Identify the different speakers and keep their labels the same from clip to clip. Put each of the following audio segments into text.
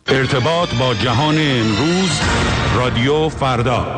Speaker 1: ارتباط با جهان امروز، رادیو فردا.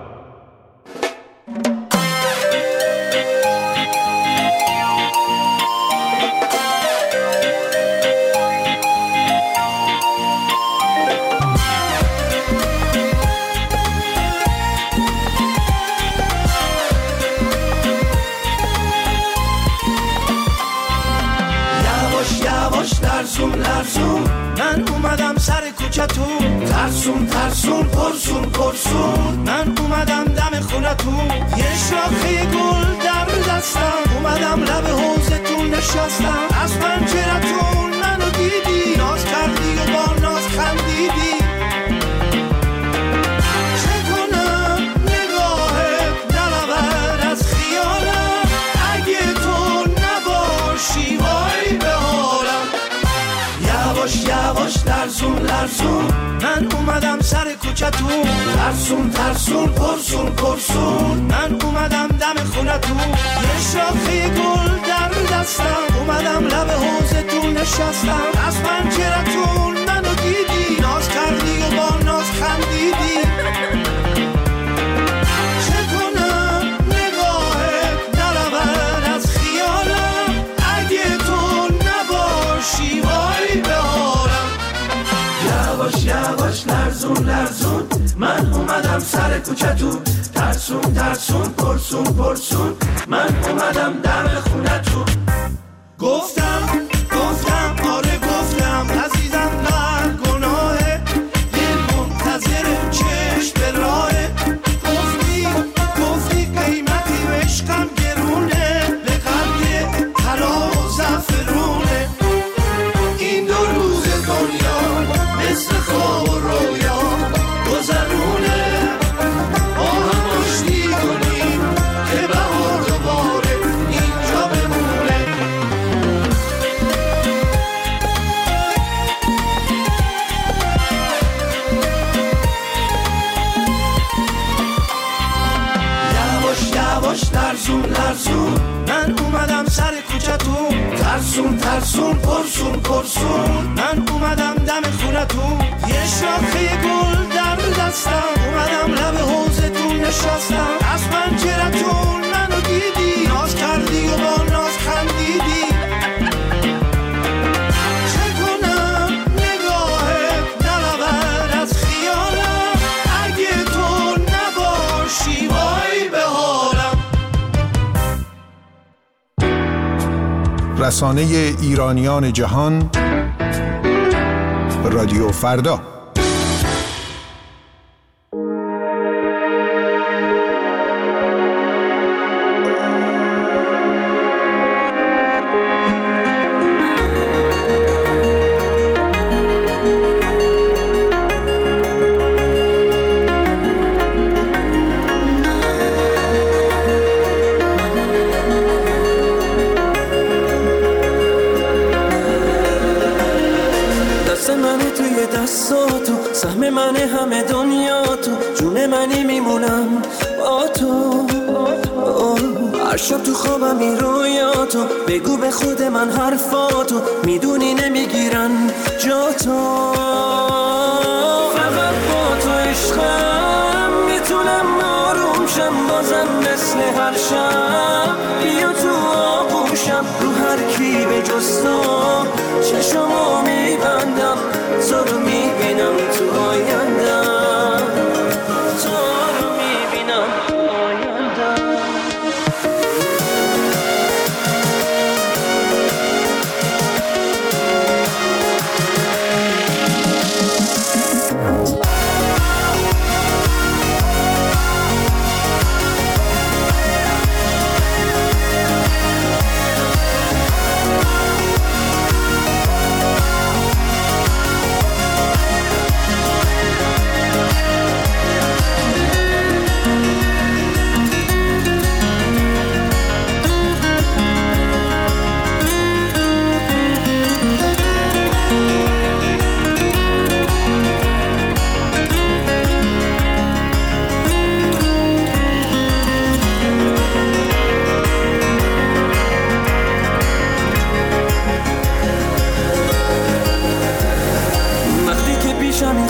Speaker 2: لرزون من اومدم سر کوچتون، ترسون ترسون پرسون پرسون من اومدم دم خونتون، یه شاخه گل در دستم، اومدم لب حوضتون نشستم، از پنجرتون منو دیدی، ناز کردی و با ناز خندیدی، چه کنم نگاهت نرود از خیالم، اگه تو نباشی وای به حالم، یواش یواش لرزون لرزون من اومدم سر کوچتون، ترسون ترسون پرسون پرسون من اومدم دم خونتون، یه شاخه گل در دستم، اومدم لب حوضتون نشستم، از پنجرتون منو دیدی، ناز کردی و با ناز خندیدی، چه کنم نگاهت نرود از خیالم، اگه تو نباشی وای به حالم، یواش یواش لرزون لرزون من اومدم سر کوچتون، ترسون ترسون پرسون پرسون من اومدم دم خونتون، گفتم آره گفتم عزیزم در گناهه، دل منتظر چشم به راهه، گفتی قیمتی و عشقم گرونه، به قلب طلا و زعفرونه، این دو روز دنیا مثل خواب و رویا گذرونه، با هم آشتی کنیم که بهار دوباره اینجا بمونه، یواش یواش لرزون لرزون من اومدم سر کوچتون، ترسون ترسون پرسون پرسون من اومدم دم خونتون، یه شاخه گل در دستم، اومدم لب حوضتون نشستم، از پنجرتون منو دیدی، ناز کردی و با ناز خندیدی، چه کنم نگاهت نرود از خیالم، اگه تو نباشی وای به حالم.
Speaker 3: رسانه ایرانیان جهان، رادیو فردا.
Speaker 4: سهم من همه دنیا تو، جون منی میمونم با تو، هر شب تو خوابم این رویاتو، بگو به خود من حرفاتو، میدونی نمیگیرن جا تو، فقط با تو عشقم میتونم آروم شم، بازم مثل هر شب بیا تو آغوشم، رو هر کی به جز تو چشمو میبندم، تو رو میبینم تو آیندم، تو رو میبینم تو آیندم.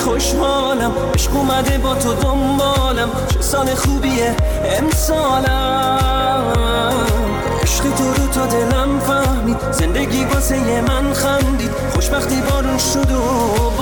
Speaker 4: خوشحالم، عشق اومده با تو دنبالم، چه سال خوبیه امسالم. عشق تو رو تا دلم فهمید، زندگی واسه من خندید، خوشبختی بارون شد و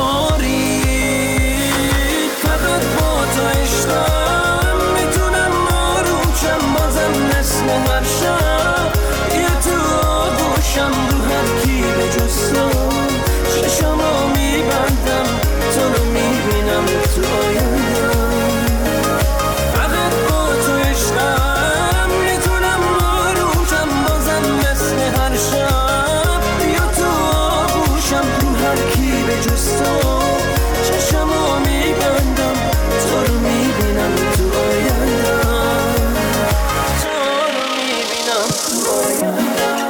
Speaker 4: بارید. فقط با تو عشقم میتونم آرومشم، بازم مثل هر شب یه تو آغوشم، رو هر کی به جز تو چشمو میبندم، تو رو میبینم تو آیندم. فقط با تو عشقم میتونم آرومشم، بازم مثل هر شب یا تو آغوشم، رو هر کی به جز تو چشمو میبندم، تو رو میبینم تو آیندم، تو رو میبینم تو آیندم.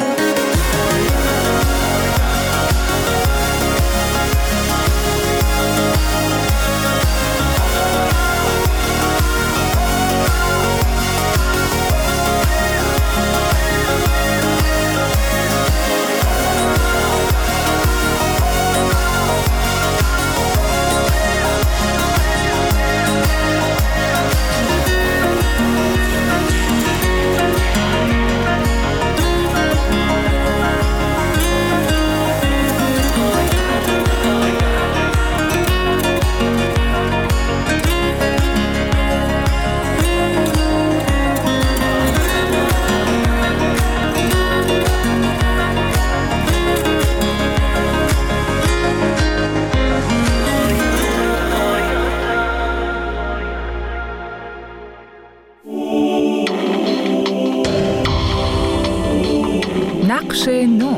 Speaker 5: نقش نو.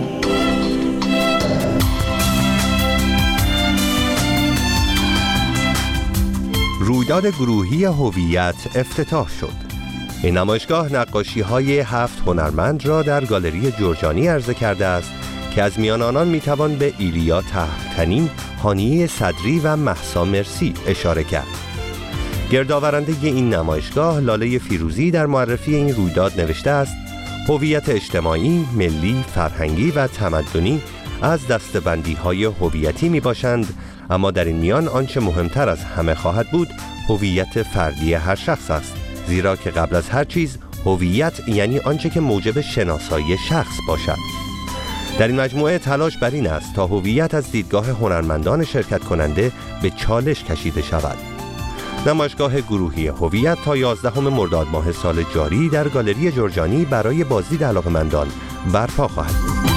Speaker 6: رویداد گروهی هویت افتتاح شد. این نمایشگاه نقاشی‌های 7 هنرمند را در گالری جرجانی عرضه کرده است که از میان آنان میتوان به ایلیا تهمتنی، هانیه صدری و مهسا مرسی اشاره کرد. گردآورنده این نمایشگاه لاله فیروزی در معرفی این رویداد نوشته است: هویت اجتماعی، ملی، فرهنگی و تمدنی از دسته‌بندی‌های هویتی میباشند، اما در این میان آنچه مهمتر از همه خواهد بود هویت فردی هر شخص است، زیرا که قبل از هر چیز هویت یعنی آنچه که موجب شناسایی شخص باشد. در این مجموعه تلاش بر این است تا هویت از دیدگاه هنرمندان شرکت کننده به چالش کشیده شود. نمایشگاه گروهی هویت تا 11 مرداد ماه سال جاری در گالری جرجانی برای بازدید علاقه‌مندان برپا خواهد بود.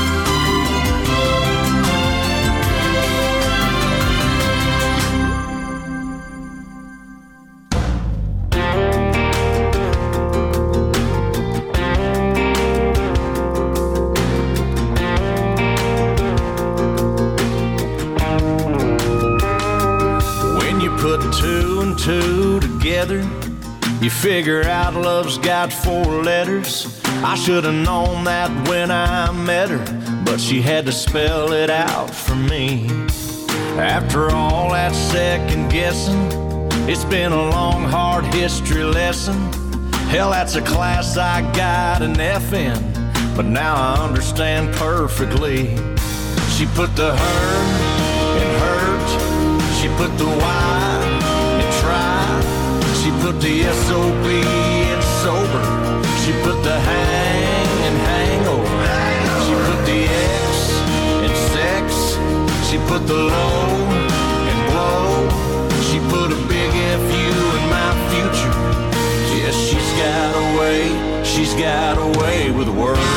Speaker 2: You figure out love's got 4 letters. I should have known that when I met her, but she had to spell it out for me. After all that second guessing, it's been a long, hard history lesson. Hell, that's a class I got an F in, but now I understand perfectly. She put the her in hurt, she put the Y in try. She put the S.O.B. in sober. She put the hang in hangover. She put the X in sex. She put the low in blow. She put a big F.U. in my future. Yes, she's got a way with words.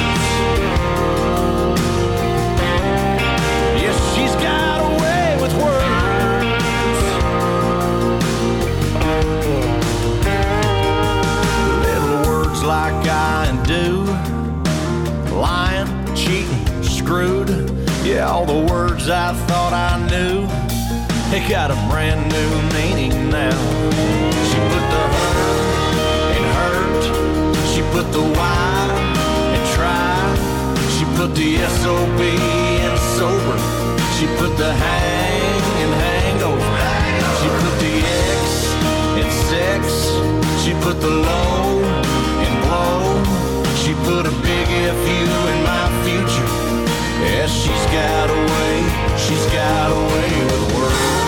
Speaker 2: Yes, she's got a way with words. Like I and do, lying, cheating, screwed. Yeah, all the words I thought I knew, they got a brand new meaning now. She put the her in hurt. She put the Y in try. She put the S.O.B. in sober. She put the hang in hangover. She put the X in sex. She put the low in blow. She put a big F.U. in my future. Yes, she's got a way with words.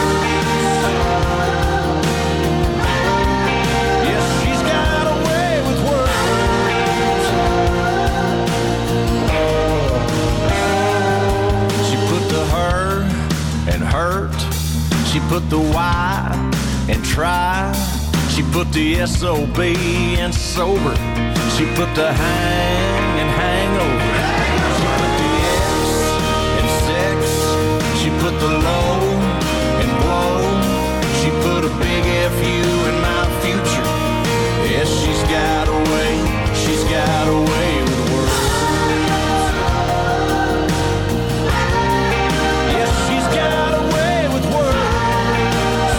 Speaker 2: She put the Y in try. She put the SOB in sober. She put the hang in hangover. She put the X in sex. She put the low in blow. She put a big FU in my future. Yes, she's got a way with words. Yes, she's got a way with words.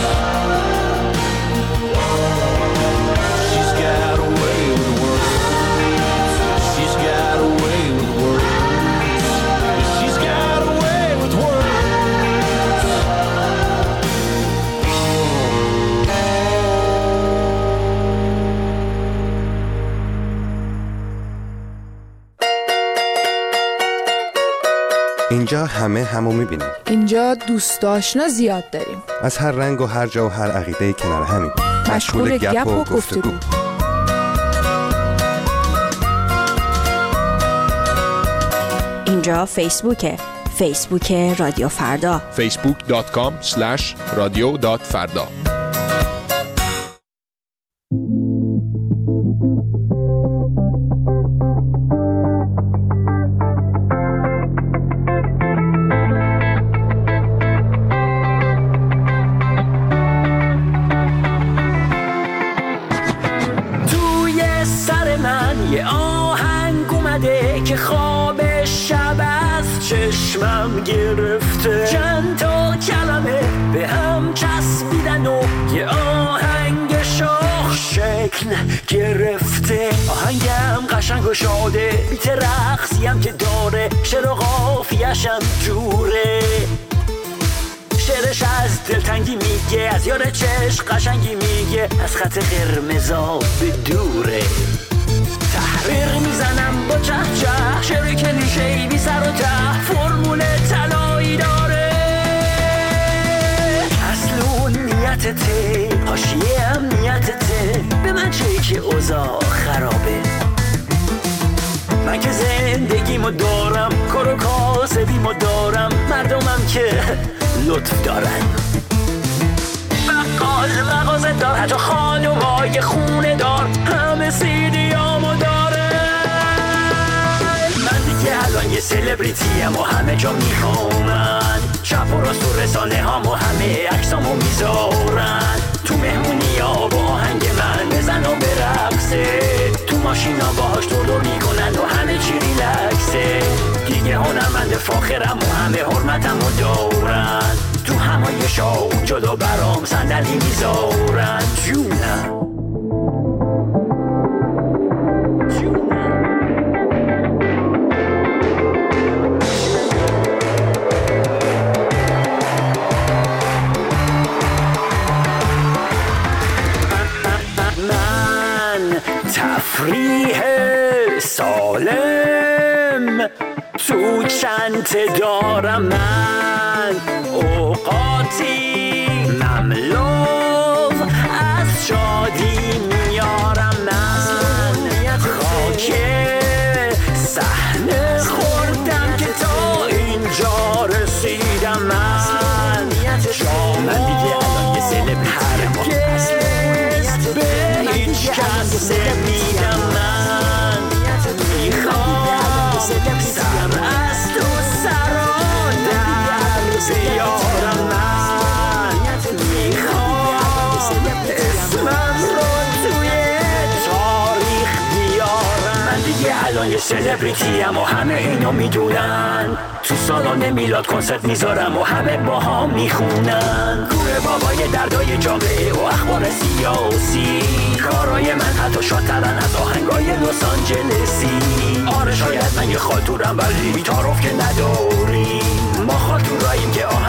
Speaker 2: She's got a way with words. She's got a way with words. Yes, she's got a way with words.
Speaker 6: اینجا همو میبینیم.
Speaker 5: اینجا دوست آشنا زیاد داریم.
Speaker 6: از هر رنگ و هر جا و هر عقیده کنار همیم.
Speaker 5: مشغول گپ و گفتگو.
Speaker 7: اینجا فیسبوک رادیو فردا.
Speaker 8: facebook.com/radio.farda.
Speaker 4: چشمم گرفته چند تا کلمه به هم چسبیدن و یه آهنگ شاخ شکل گرفته. آهنگم قشنگ و شاده بیت رقصیم که داره شعر و قافیه‌شم جوره. شعرش از دلتنگی میگه از یار چشم قشنگی میگه از خط قرمزا به دوره. تحریر میزنم با چه شعر کلیشه‌ای بی سر و ته فرمول طلایی داره. اصل نیتته حاشیه هم نیتته به من چه که اوضاع خرابه. من که زندگیمو دارم کار و کاسبیمو دارم مردمم که لطف دارن. بقال مغازه دار حتی خانومای خونه دار همه سیدیامو داره. من دیگه الان یه سلبریتیم و همه جا میخوامن. چپ و راست و رسانه هامو همه عکسامو میذارن. تو مهمونی ها با آهنگ من بزن و برقصه. تو ماشینا باهاش دور میکنن و همه چی ریلکسه. دیگه هنرمند فاخرم و همه حرمتمو دارن. تو همایشا جلو برام صندلی میذارن. جونم من تفریح سالم تو چنت دارم. من اوقاتی مملو از شادی میارم. من خاک صحنه خوردم که تا اینجا رسیدم. من دیگه الان یه سلبریتیم به هیچ کس نمیدم. من میخوام سر از تو سران در بیارم. من میخوام اسمم رو توی تاریخ بیارم. من دیگه الان یه سلبریتیم و همه اینو میدونن. تو سالن میلاد کنسرت میذارم و همه با هم میخونن. کوره بابای دردای جامعه و اخبار سیاسی. کارای من حتی شادترن از آهنگای لس آنجلسی. آره شاید من یه خاطورم ولی تعارف که نداریم. ما خاطوراییم که